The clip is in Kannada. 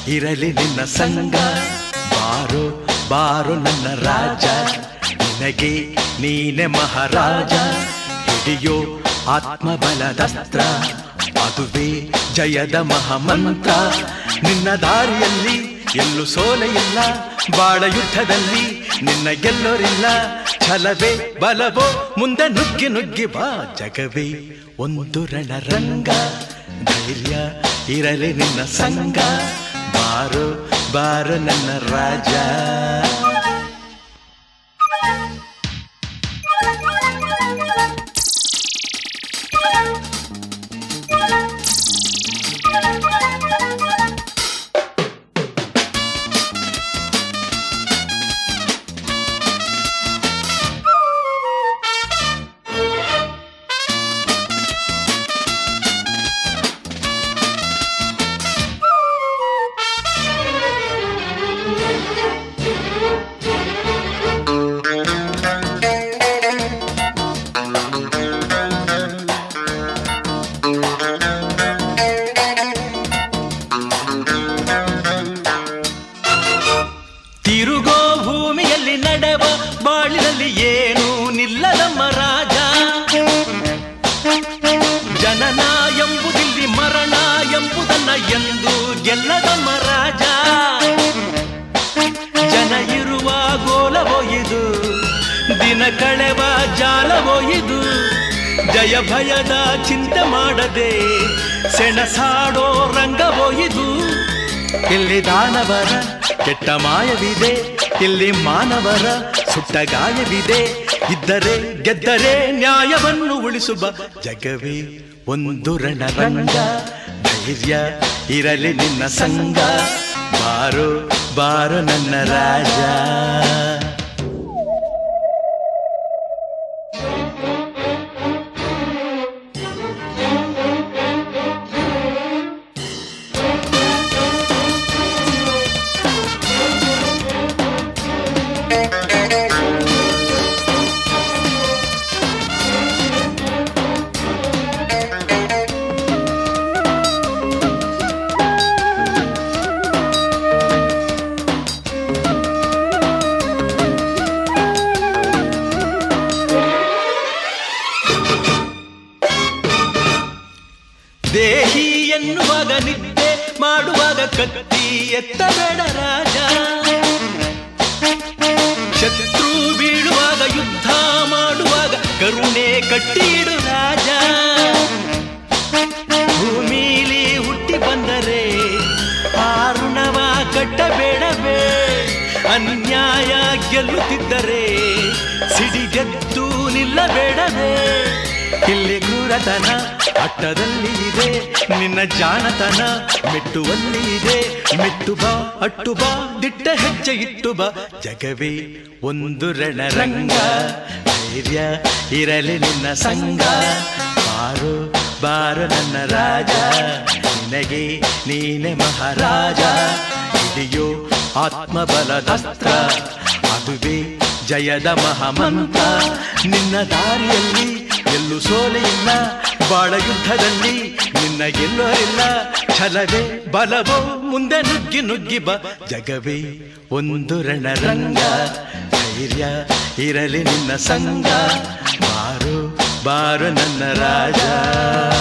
ಇರಲಿ ನಿನ್ನ ಸಂಗ, ಬಾರೋ ಬಾರೋ ನನ್ನ ರಾಜ, ನಿನಗೆ ನೀನೆ ಮಹಾರಾಜ. ಹಿಡಿಯೋ ಆತ್ಮಬಲದಸ್ತ್ರ, ಅದುವೇ ಜಯದ ಮಹಾಮಂತ್ರ. ನಿನ್ನ ದಾರಿಯಲ್ಲಿ ಎಲ್ಲೂ ಸೋಲೆ ಇಲ್ಲ, ಬಾಳ ಯುದ್ಧದಲ್ಲಿ ನಿನ್ನ ಗೆಲ್ಲೋರಿಲ್ಲ. ಛಲವೇ ಬಲವೋ ಮುಂದೆ ನುಗ್ಗಿ ನುಗ್ಗಿ ಬಾ, ಜಗವೇ ಒಂದು ರಣರಂಗ. ಧೈರ್ಯ ಇರಲಿ ನಿನ್ನ ಸಂಗ, ಬಾರೋ ಬಾರೋ ನನ್ನ ರಾಜ. ಕಳೆವ ಜಾಲವೋ ಇದು, ಜಯ ಭಯದ ಚಿಂತೆ ಮಾಡದೆ ಸೆಣಸಾಡೋ ರಂಗವೋ ಇದು. ಇಲ್ಲಿ ದಾನವರ ಕೆಟ್ಟ ಮಾಯವಿದೆ, ಇಲ್ಲಿ ಮಾನವರ ಸುಟ್ಟ ಗಾಯವಿದೆ. ಇದ್ದರೆ ಗೆದ್ದರೆ ನ್ಯಾಯವನ್ನು ಉಳಿಸುವ, ಜಗವೇ ಒಂದು ರಣರಂಗ. ಧೈರ್ಯ ಇರಲಿ ನಿನ್ನ ಸಂಗ, ಬಾರೋ ಬಾರೋ ನನ್ನ ರಾಜ. ದೇಹಿ ಎನ್ನುವಾಗ ನಿದ್ದೆ ಮಾಡುವಾಗ ಕತ್ತಿ ಎತ್ತಬೇಡ ರಾಜ. ಶತ್ರು ಬೀಳುವಾಗ ಯುದ್ಧ ಮಾಡುವಾಗ ಕರುಣೆ ಕಟ್ಟಿಡು ರಾಜ. ಭೂಮಿಲಿ ಹುಟ್ಟಿ ಬಂದರೆ ಆರುಣವ ಕಟ್ಟಬೇಡವೇ, ಅನ್ಯಾಯ ಗೆಲ್ಲುತ್ತಿದ್ದರೆ ಸಿಡಿಗೆದ್ದು ನಿಲ್ಲಬೇಡವೇ. ಇಲ್ಲಿ ಕ್ರೂರತನ ಅಟ್ಟದಲ್ಲಿ ಇದೆ, ನಿನ್ನ ಜಾಣತನ ಮೆಟ್ಟುವಲ್ಲಿ ಇದೆ. ಮೆಟ್ಟು ಬಾ ಅಟ್ಟು ಬಾ, ದಿಟ್ಟ ಹೆಜ್ಜೆ ಇಟ್ಟು ಬಾ, ಜಗವೇ ಒಂದು ರಣರಂಗ. ಧೈರ್ಯ ಇರಲಿ ನಿನ್ನ ಸಂಗ, ಬಾರೋ ಬಾರೋ ನನ್ನ ರಾಜ. ನಿನಗೆ ನೀನೆ ಮಹಾರಾಜ. ಹಿಡಿಯೋ ಆತ್ಮಬಲದಸ್ತ್ರ, ಅದುವೇ ಜಯದ ಮಹಾಮಂತ್ರ. ನಿನ್ನ ದಾರಿಯಲ್ಲಿ ಎಲ್ಲೂ ಸೋಲೆ ಇಲ್ಲ, ಬಾಳ ಯುದ್ಧದಲ್ಲಿ ನಿನ್ನ ಗೆಲ್ಲೋರಿಲ್ಲ. ಛಲವೇ ಬಲವೋ ಮುಂದೆ ನುಗ್ಗಿ ನುಗ್ಗಿ ಬಾ, ಜಗವೇ ಒಂದು ರಣರಂಗ. ಧೈರ್ಯ ಇರಲಿ ನಿನ್ನ ಸಂಗ, ಬಾರೋ ಬಾರೋ ನನ್ನ ರಾಜ.